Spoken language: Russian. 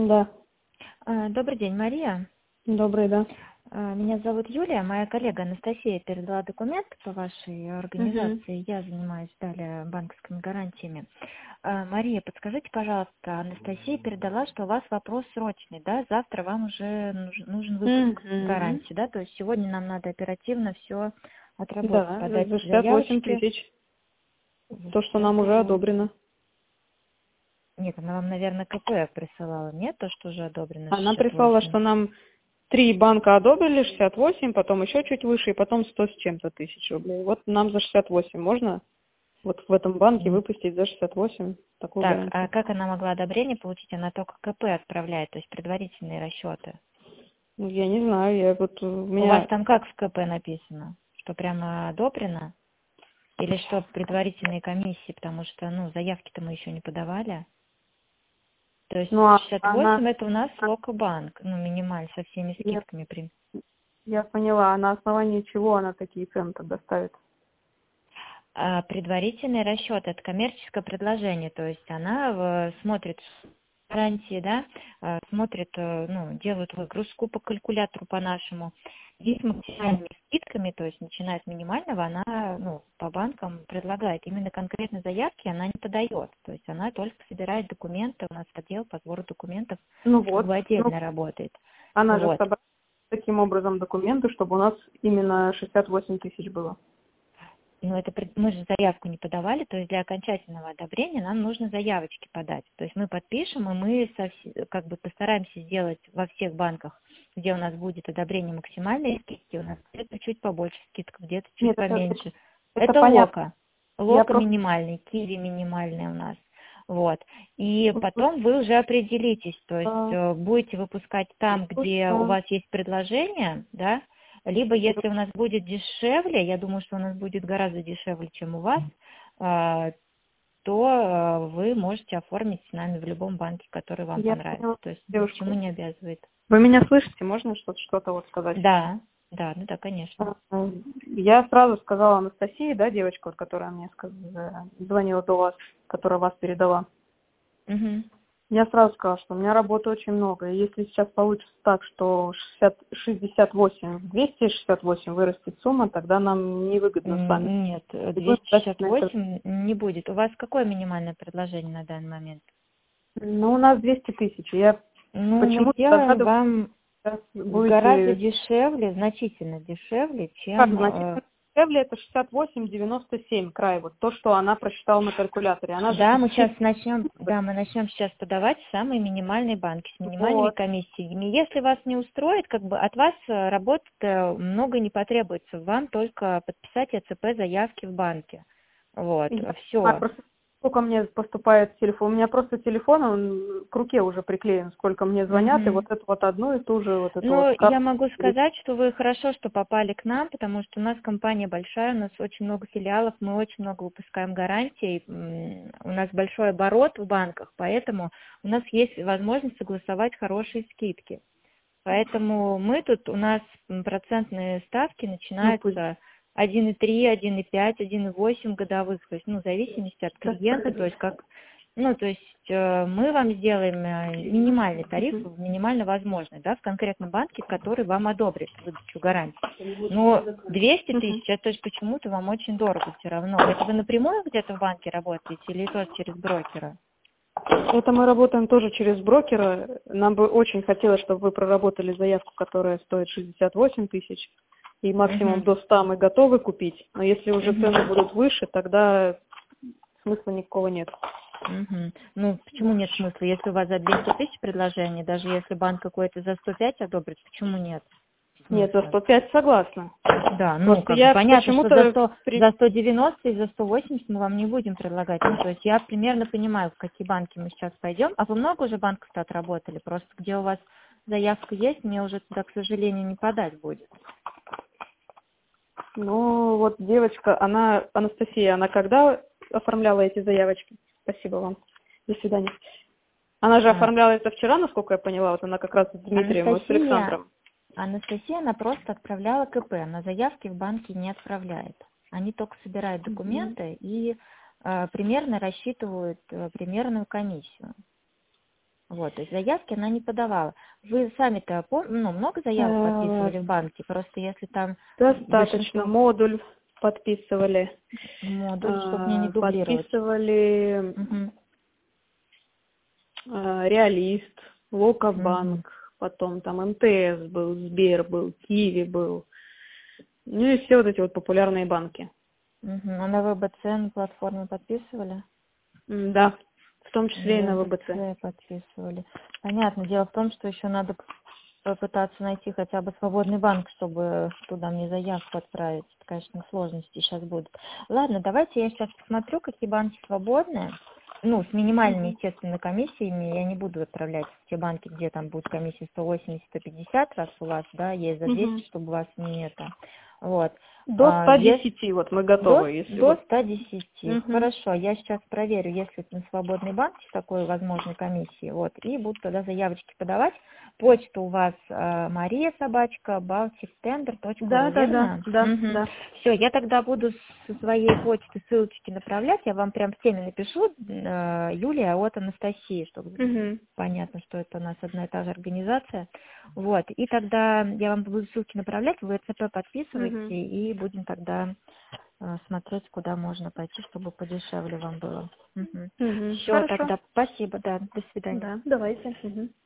Да, Добрый день, Мария. добрый, да. Меня зовут Юлия, моя коллега Анастасия передала документы по вашей Угу. организации. Я занимаюсь далее банковскими гарантиями. Мария, подскажите, пожалуйста, Анастасия передала, что у вас вопрос срочный, да? Завтра вам уже нужен выпуск Угу. гарантии, да? То есть сегодня нам надо оперативно все отработать, Да, подать за 68 заявочки. тысяч. За То, что нам уже 68. одобрено. Нет, она вам, наверное, КП присылала, нет? То, что уже одобрено Она прислала, 68. что нам 3 банка одобрили, 68, потом еще чуть выше, и потом 100 с чем-то тысяч рублей. Вот нам за 68 можно вот в этом банке выпустить за 68 такую Так, а гарантию? как она могла одобрение получить? Она только КП отправляет, то есть предварительные расчеты. Ну, я не знаю, я вот у У вас меня... там как в КП написано? Что прямо одобрено? Или что предварительные комиссии, потому что, заявки-то мы еще не подавали. То есть Ну, 68 это у нас Локобанк, минималь, со всеми я, скидками. я поняла, а на основании чего она такие цены тогда ставит? А предварительный расчет – это коммерческое предложение, то есть она смотрит гарантии, да, смотрит, делает выгрузку по калькулятору по-нашему. Здесь максимальными скидками, то есть начиная с минимального, она по банкам предлагает. Именно конкретно заявки она не подает, то есть она только собирает документы, у нас отдел по сбору документов Ну как вот, бы отдельно работает. она же Вот. собрала таким образом документы, чтобы у нас именно 68 тысяч было. Мы же заявку не подавали, то есть для окончательного одобрения нам нужно заявочки подать. То есть мы подпишем, и мы как бы постараемся сделать во всех банках, где у нас будет одобрение максимальной скидки, у нас где-то чуть побольше скидка, где-то чуть Нет, поменьше. это Это понятно. Лока. Я Лока просто... минимальный, Киви минимальный у нас. Вот. И потом вы уже определитесь, то есть будете выпускать там, где у вас есть предложение, да, либо если у нас будет дешевле, я думаю, что у нас будет гораздо дешевле, чем у вас, то вы можете оформить с нами в любом банке, который вам Я понравится. поняла, То есть ни к девушка. чему не обязывает. Вы меня слышите? Можно что-то вот сказать? Да, да, конечно. Я сразу сказала Анастасии, да, девочка, вот, которая мне звонила до вас, которая вас передала. Угу. Я сразу сказала, что у меня работы очень много. И если сейчас получится так, что 68 в 268 вырастет сумма, тогда нам невыгодно с вами. Нет, И будем тратить на это. 268 не будет. У вас какое минимальное предложение на данный момент? Ну, у нас 200 тысяч. Я Мы почему-то сделаем догадываюсь, вам что гораздо будете... дешевле, значительно дешевле, Как чем... значительно дешевле, это 68,97 край. Вот то, что она просчитала на калькуляторе. Она же Да, посчитала. мы начнем сейчас подавать самые минимальные банки с минимальными Вот. комиссиями. Если вас не устроит, как бы от вас работы много не потребуется. Вам только подписать ЭЦП заявки в банке. Вот, Я понимаю, все. просто сколько мне поступает телефон. У меня просто телефон, он к руке уже приклеен, сколько мне звонят, и вот эту вот одну и ту же вот эту вот Я карту. могу сказать, что вы хорошо, что попали к нам, потому что у нас компания большая, у нас очень много филиалов, мы очень много выпускаем гарантий, у нас большой оборот в банках, поэтому у нас есть возможность согласовать хорошие скидки. Поэтому у нас процентные ставки Ну, пусть. начинаются 1,3, 1,5, 1,8 годовых, то есть, в зависимости от Сейчас, клиента, то есть мы вам сделаем минимальный тариф, минимально возможный, да, в конкретном банке, который вам одобрит выдачу гарантии. Но 200 тысяч, это же почему-то вам очень дорого все равно. Это вы напрямую где-то в банке работаете или тоже через брокера? Это мы работаем тоже через брокера. Нам бы очень хотелось, чтобы вы проработали заявку, которая стоит 68 тысяч, и максимум до 100 мы готовы купить. Но если уже цены будут выше, тогда смысла никакого нет. Почему нет смысла? Если у вас за 200 тысяч предложений, даже если банк какой-то за 105 одобрит, почему нет Нет, за смысла? 105 согласна. Да, Просто как бы я понятно, что почему-то... за 190 и за 180 мы вам не будем предлагать. То есть я примерно понимаю, в какие банки мы сейчас пойдем. А вы много уже банков-то отработали? Просто где у вас заявка есть, мне уже туда, к сожалению, не подать будет. Ну, вот девочка, Анастасия, она когда оформляла эти заявочки? Спасибо вам. До свидания. Она же оформляла это вчера, насколько я поняла. Вот она как раз с Дмитрием и с Александром. Анастасия, она просто отправляла КП, но заявки в банке не отправляет. Они только собирают документы и примерно рассчитывают примерную комиссию. Вот, то есть заявки она не подавала. Вы сами-то много заявок подписывали в банке? Просто если там Достаточно. Модуль подписывали. модуль, чтобы мне не дублировать. Подписывали Мгм. Реалист, Локобанк, потом там МТС был, Сбер был, Киви был. Ну и все вот эти вот популярные банки. А на ВБЦ на платформе подписывали? Да, в том числе и на ВБЦ. Подписывали. Понятно. Дело в том, что еще надо попытаться найти хотя бы свободный банк, чтобы туда мне заявку отправить. Это, конечно, сложности сейчас будут. Ладно, давайте я сейчас посмотрю, какие банки свободные. С минимальными, естественно, комиссиями. Я не буду отправлять в те банки, где там будет комиссия 180-150, раз у вас, да, есть за 200, чтобы у вас не это. Вот. До 110 вот мы готовы. Если до вот. 110. Хорошо, я сейчас проверю, есть ли на свободной банке такой возможной комиссии. Вот, и буду тогда заявочки подавать. Почта у вас Мария собачка baltictender.ru, верно? Да. Все, я тогда буду со своей почты ссылочки направлять. Я вам прям всеми напишу, Юлия от Анастасии, чтобы понятно, что это у нас одна и та же организация. Вот, и тогда я вам буду ссылки направлять, вы ЦП подписывайте, и будем тогда смотреть, куда можно пойти, чтобы подешевле вам было. Все, Хорошо. тогда спасибо, да, до свидания. Да, давайте.